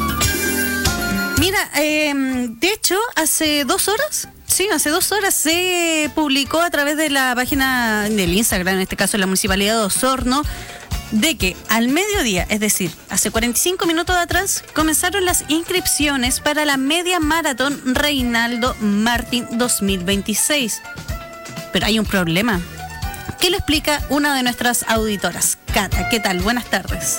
Mira, eh, de hecho, hace dos horas, sí, hace dos horas se publicó a través de la página del Instagram, en este caso de la Municipalidad de Osorno, de que al mediodía, es decir, hace cuarenta y cinco minutos atrás, comenzaron las inscripciones para la Media Maratón Reinaldo Martín dos mil veintiséis. Pero hay un problema. ¿Qué lo explica una de nuestras auditoras? Cata, ¿qué tal? Buenas tardes.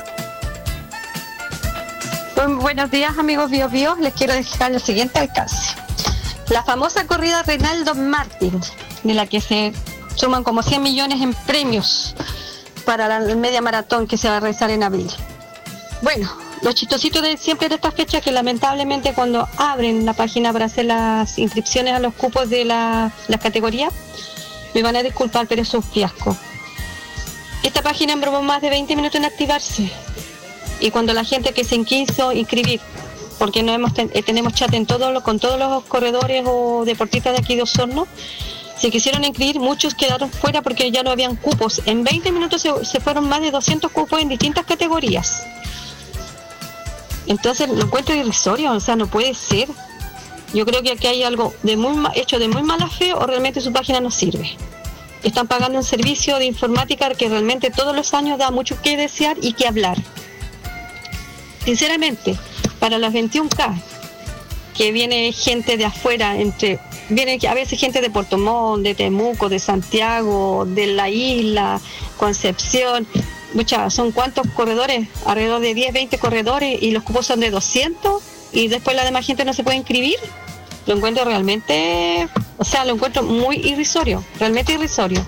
Bueno, buenos días, amigos Bio Bio. Les quiero dejar el siguiente alcance. La famosa corrida Reinaldo Martín, de la que se suman como cien millones en premios para la media maratón que se va a realizar en abril. Bueno, los chistositos de siempre de estas fechas, que lamentablemente cuando abren la página para hacer las inscripciones a los cupos de la, las categorías, me van a disculpar, pero es un fiasco. Esta página embromó más de veinte minutos en activarse. y cuando la gente que se quiso inscribir, porque no hemos ten, tenemos chat en todo lo, con todos los corredores o deportistas de aquí de Osorno, se quisieron inscribir, muchos quedaron fuera porque ya no habían cupos. En veinte minutos se, se fueron más de doscientos cupos en distintas categorías. Entonces lo encuentro irrisorio, o sea, no puede ser. Yo creo que aquí hay algo de muy hecho de muy mala fe o realmente su página no sirve. Están pagando un servicio de informática que realmente todos los años da mucho que desear y que hablar. Sinceramente, para las veintiún K, que viene gente de afuera, entre viene a veces gente de Puerto Montt, de Temuco, de Santiago, de la isla, Concepción, muchas, son cuántos corredores, alrededor de diez, veinte corredores y los cupos son de doscientos y después la demás gente no se puede inscribir. Lo encuentro realmente, o sea, lo encuentro muy irrisorio, realmente irrisorio.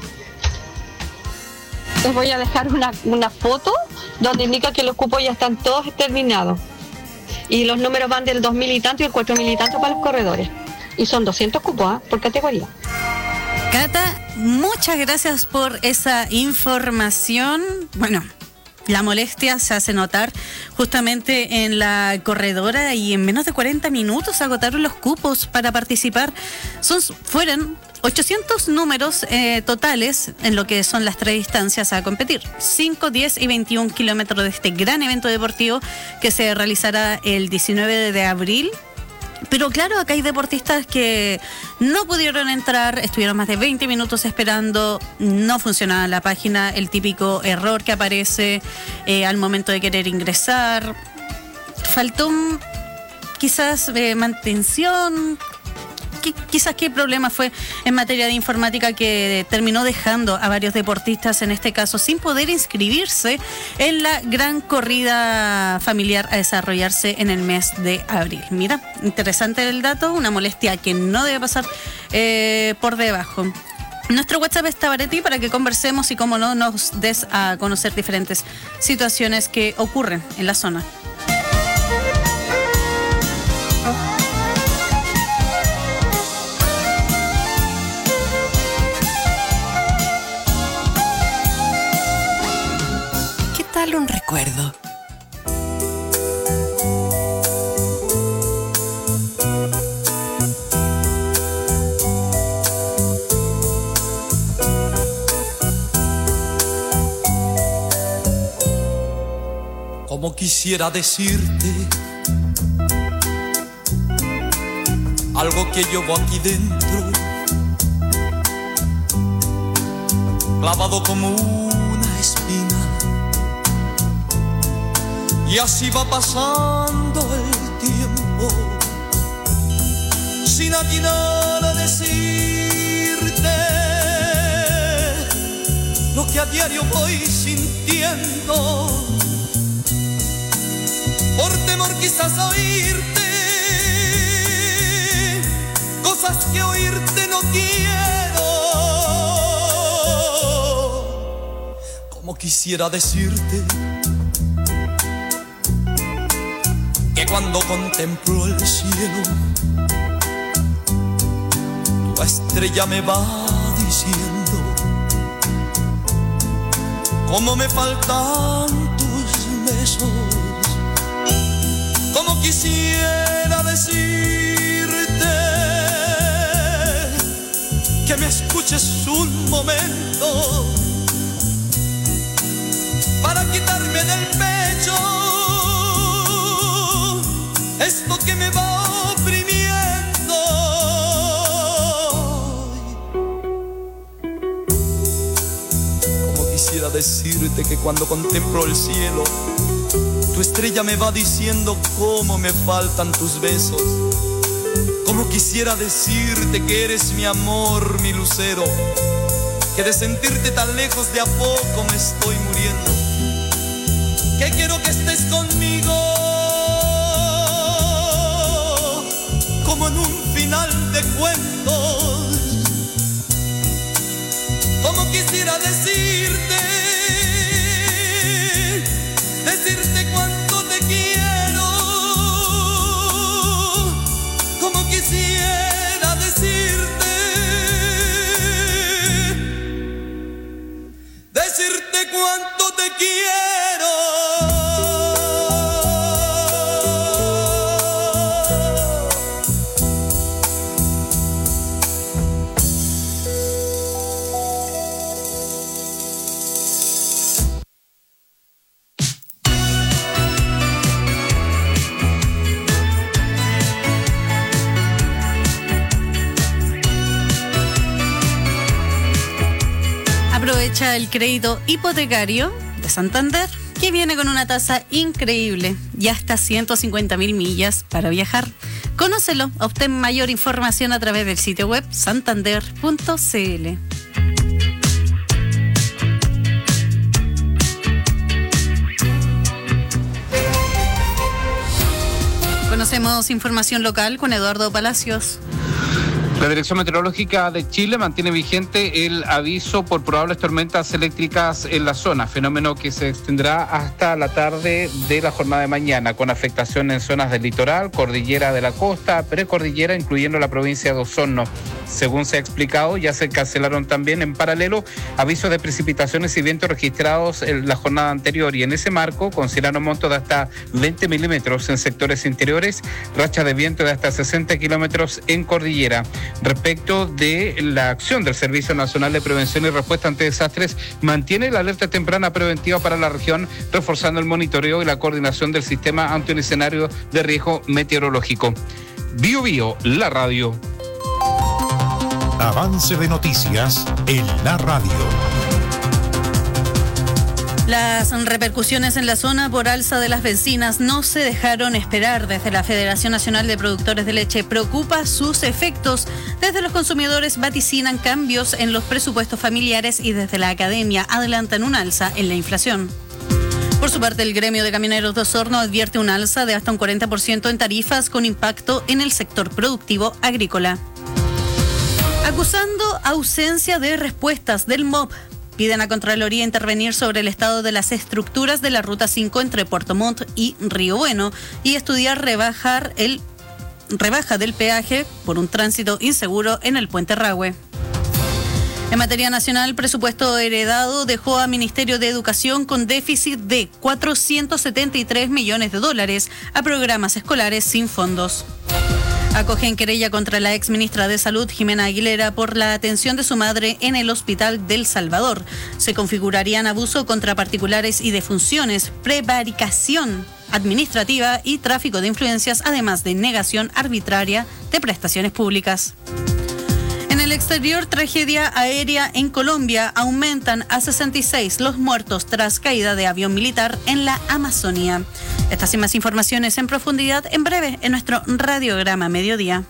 Les voy a dejar una, una foto donde indica que los cupos ya están todos terminados. Y los números van del dos mil y tanto y el cuatro mil y tanto para los corredores. Y son doscientos cupos, ¿eh? Por categoría. Cata, muchas gracias por esa información. Bueno, la molestia se hace notar justamente en la corredora y en menos de cuarenta minutos agotaron los cupos para participar. Son, fueron ochocientos números eh, totales en lo que son las tres distancias a competir. cinco, diez y veintiún kilómetros de este gran evento deportivo que se realizará el diecinueve de abril. Pero claro, acá hay deportistas que no pudieron entrar, estuvieron más de veinte minutos esperando, no funcionaba la página, el típico error que aparece eh, al momento de querer ingresar. Faltó un, quizás eh, mantención, ¿Qué, quizás qué problema fue en materia de informática que terminó dejando a varios deportistas, en este caso, sin poder inscribirse en la gran corrida familiar a desarrollarse en el mes de abril. Mira, interesante el dato, una molestia que no debe pasar eh, por debajo. Nuestro WhatsApp está para ti para que conversemos y, como no, nos des a conocer diferentes situaciones que ocurren en la zona. Un recuerdo. Como quisiera decirte algo que llevo aquí dentro, clavado como una espina. Y así va pasando el tiempo, sin atinar a decirte lo que a diario voy sintiendo, por temor quizás a oírte cosas que oírte no quiero. Como quisiera decirte que cuando contemplo el cielo, tu estrella me va diciendo cómo me faltan tus besos. Como quisiera decirte que me escuches un momento para quitarme del pecho esto que me va oprimiendo. Como quisiera decirte que cuando contemplo el cielo, tu estrella me va diciendo cómo me faltan tus besos. Como quisiera decirte que eres mi amor, mi lucero, que de sentirte tan lejos de a poco me estoy muriendo, que quiero que estés conmigo como en un final de cuentos. Como quisiera decirte, decirte cuánto te quiero. Como quisiera decirte, decirte cuánto te quiero. Aprovecha el crédito hipotecario de Santander, que viene con una tasa increíble y hasta ciento cincuenta mil millas para viajar. Conócelo, obtén mayor información a través del sitio web santander punto c l. Conocemos información local con Eduardo Palacios. La Dirección Meteorológica de Chile mantiene vigente el aviso por probables tormentas eléctricas en la zona, fenómeno que se extenderá hasta la tarde de la jornada de mañana, con afectación en zonas del litoral, cordillera de la costa, precordillera, incluyendo la provincia de Osorno. Según se ha explicado, ya se cancelaron también en paralelo avisos de precipitaciones y vientos registrados en la jornada anterior, y en ese marco consideraron montos de hasta veinte milímetros en sectores interiores, rachas de viento de hasta sesenta kilómetros en cordillera. Respecto de la acción del Servicio Nacional de Prevención y Respuesta ante Desastres, mantiene la alerta temprana preventiva para la región, reforzando el monitoreo y la coordinación del sistema ante un escenario de riesgo meteorológico. Bio Bio, la radio. Avance de noticias en la radio. Las repercusiones en la zona por alza de las bencinas no se dejaron esperar. Desde la Federación Nacional de Productores de Leche preocupa sus efectos. Desde los consumidores vaticinan cambios en los presupuestos familiares y desde la academia adelantan un alza en la inflación. Por su parte, el gremio de camioneros de Osorno advierte un alza de hasta un cuarenta por ciento en tarifas con impacto en el sector productivo agrícola. Acusando ausencia de respuestas del M O P, piden a Contraloría intervenir sobre el estado de las estructuras de la Ruta cinco entre Puerto Montt y Río Bueno y estudiar rebajar el rebaja del peaje por un tránsito inseguro en el Puente Rahue. En materia nacional, presupuesto heredado dejó a Ministerio de Educación con déficit de cuatrocientos setenta y tres millones de dólares a programas escolares sin fondos. Acogen querella contra la exministra de Salud, Jimena Aguilera, por la atención de su madre en el Hospital del Salvador. Se configurarían abuso contra particulares y defunciones, prevaricación administrativa y tráfico de influencias, además de negación arbitraria de prestaciones públicas. En el exterior, tragedia aérea en Colombia. Aumentan a sesenta y seis los muertos tras caída de avión militar en la Amazonía. Estas y más informaciones en profundidad en breve en nuestro Radiograma Mediodía.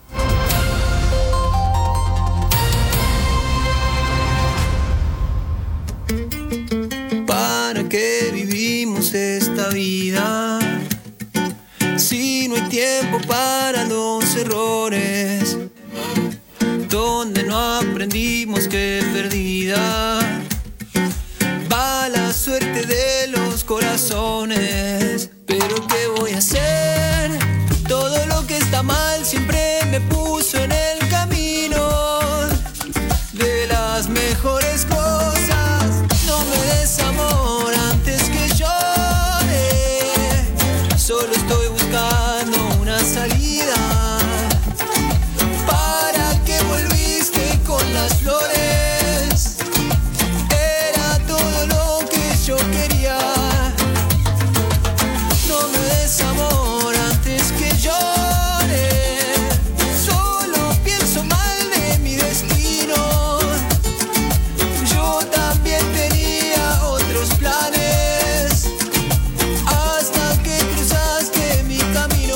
¿Para qué vivimos esta vida? Si no hay tiempo para los errores, donde no aprendimos que perdida va la suerte de los corazones. Pero ¿qué voy a hacer? Todo lo que está mal siempre me puso en el camino de las mejores cosas. No me des amor antes que llore, solo estoy buscando una salida. Las flores era todo lo que yo quería. No me des amor antes que llore, solo pienso mal de mi destino. Yo también tenía otros planes hasta que cruzaste mi camino.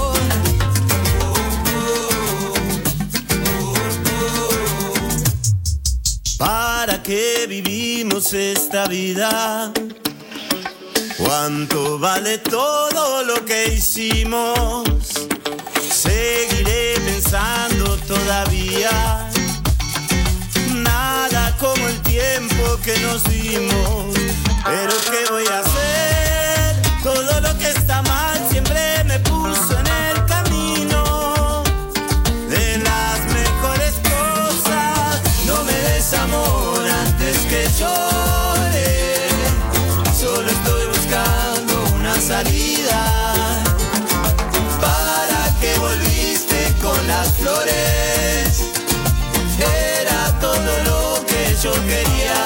¿Para qué vivimos esta vida? ¿Cuánto vale todo lo que hicimos? Seguiré pensando todavía. Nada como el tiempo que nos dimos. Pero ¿qué voy a hacer? Todo lo que está mal siempre me puso en el camino de las mejores cosas. No me des amor antes que llore, solo estoy buscando una salida. ¿Para qué volviste con las flores? Era todo lo que yo quería.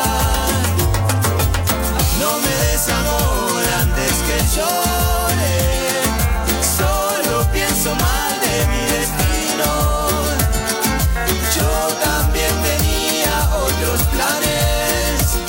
No me des amor antes que llore, solo pienso mal de mi destino. Yo también tenía otros planes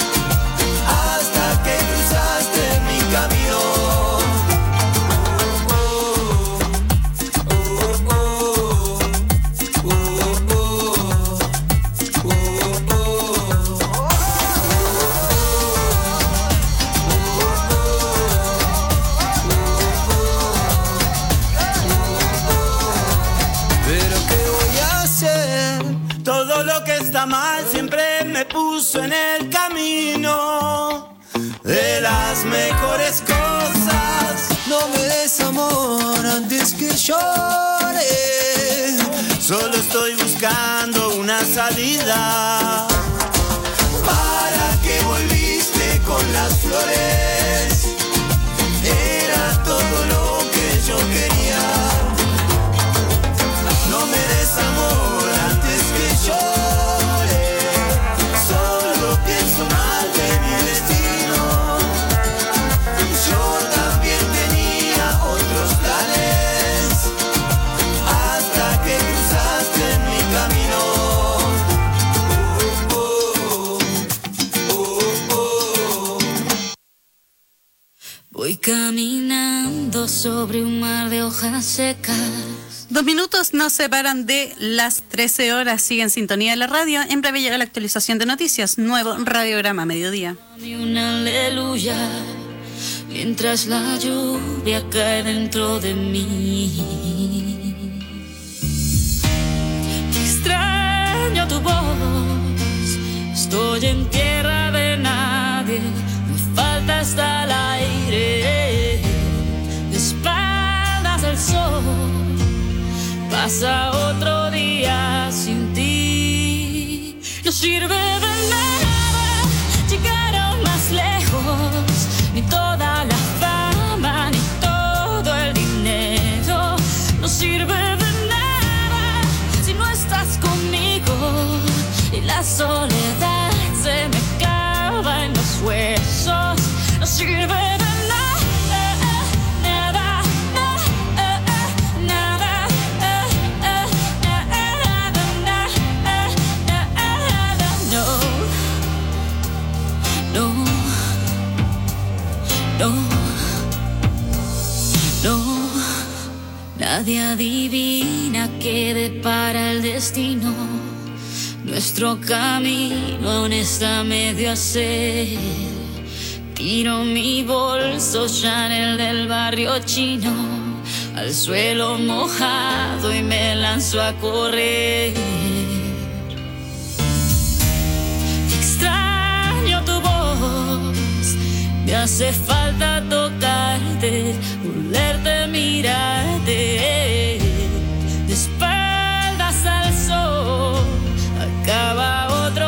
está mal siempre me puso en el camino de las mejores cosas. No me des amor antes que llore. Solo estoy buscando una salida. ¿Para qué volviste con las flores? Era todo lo que yo quería. No me des amor antes que llore. Solo pienso mal de mi destino. Yo también tenía otros planes hasta que cruzaste en mi camino. Oh, oh, oh, oh. Voy caminando sobre un mar de hojas secas. Dos minutos nos separan de las trece horas. Sigue en sintonía de la radio. En breve llega la actualización de noticias. Nuevo radiograma mediodía. Una aleluya mientras la lluvia cae dentro de mí. Extraño tu voz. Estoy en tierra de nadie. Me falta hasta el aire. De espaldas al sol. Pasa otro día sin ti. No sirve de nada llegar aún más lejos. Ni toda la fama, ni todo el dinero. No sirve de nada si no estás conmigo. Y la soledad se me clava en los huesos. No sirve de nada. Nadie adivina qué depara el destino. Nuestro camino aún está medio a hacer. Tiro mi bolso Chanel del barrio chino al suelo mojado y me lanzo a correr. Extraño tu voz, me hace falta tocarte, volverte a mirar.